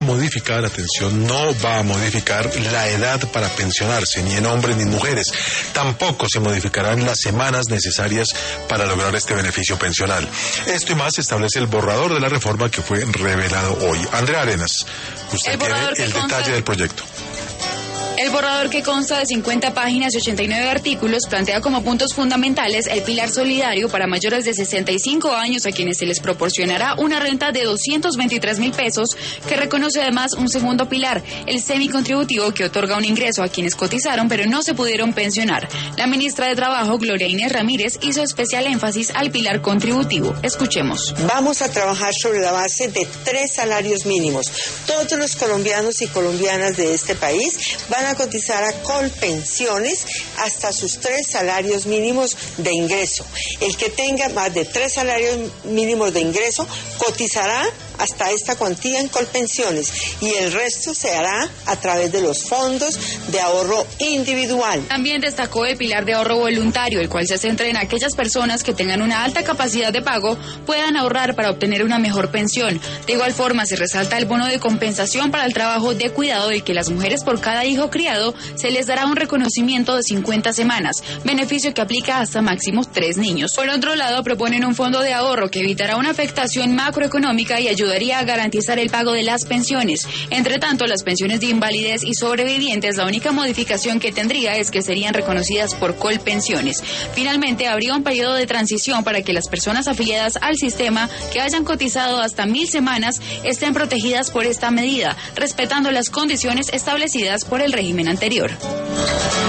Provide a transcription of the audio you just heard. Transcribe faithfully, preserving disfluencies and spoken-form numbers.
modificar, atención, no va a modificar la edad para pensionarse, ni en hombres ni en mujeres. Tampoco se modificarán las semanas necesarias para lograr este beneficio pensional. Esto y más establece el borrador de la reforma que fue revelado hoy. Andrea Arenas, usted el tiene el consta... detalle del proyecto. El borrador, que consta de cincuenta páginas y ochenta y nueve artículos, plantea como puntos fundamentales el pilar solidario para mayores de sesenta y cinco años, a quienes se les proporcionará una renta de doscientos veintitrés mil pesos, que reconoce además un segundo pilar, el semicontributivo, que otorga un ingreso a quienes cotizaron pero no se pudieron pensionar. La ministra de Trabajo, Gloria Inés Ramírez, hizo especial énfasis al pilar contributivo. Escuchemos. Vamos a trabajar sobre la base de tres salarios mínimos. Todos los colombianos y colombianas de este país van a cotizar a Colpensiones hasta sus tres salarios mínimos de ingreso. El que tenga más de tres salarios mínimos de ingreso cotizará hasta esta cuantía en Colpensiones, y el resto se hará a través de los fondos de ahorro individual. También destacó el pilar de ahorro voluntario, el cual se centra en aquellas personas que tengan una alta capacidad de pago puedan ahorrar para obtener una mejor pensión. De igual forma, se resalta el bono de compensación para el trabajo de cuidado, del que las mujeres por cada hijo criado se les dará un reconocimiento de cincuenta semanas, beneficio que aplica hasta máximo tres niños. Por otro lado, proponen un fondo de ahorro que evitará una afectación macroeconómica y ayudará ayudaría a garantizar el pago de las pensiones. Entre tanto, las pensiones de invalidez y sobrevivientes, la única modificación que tendría es que serían reconocidas por Colpensiones. Finalmente, habría un periodo de transición para que las personas afiliadas al sistema que hayan cotizado hasta mil semanas estén protegidas por esta medida, respetando las condiciones establecidas por el régimen anterior.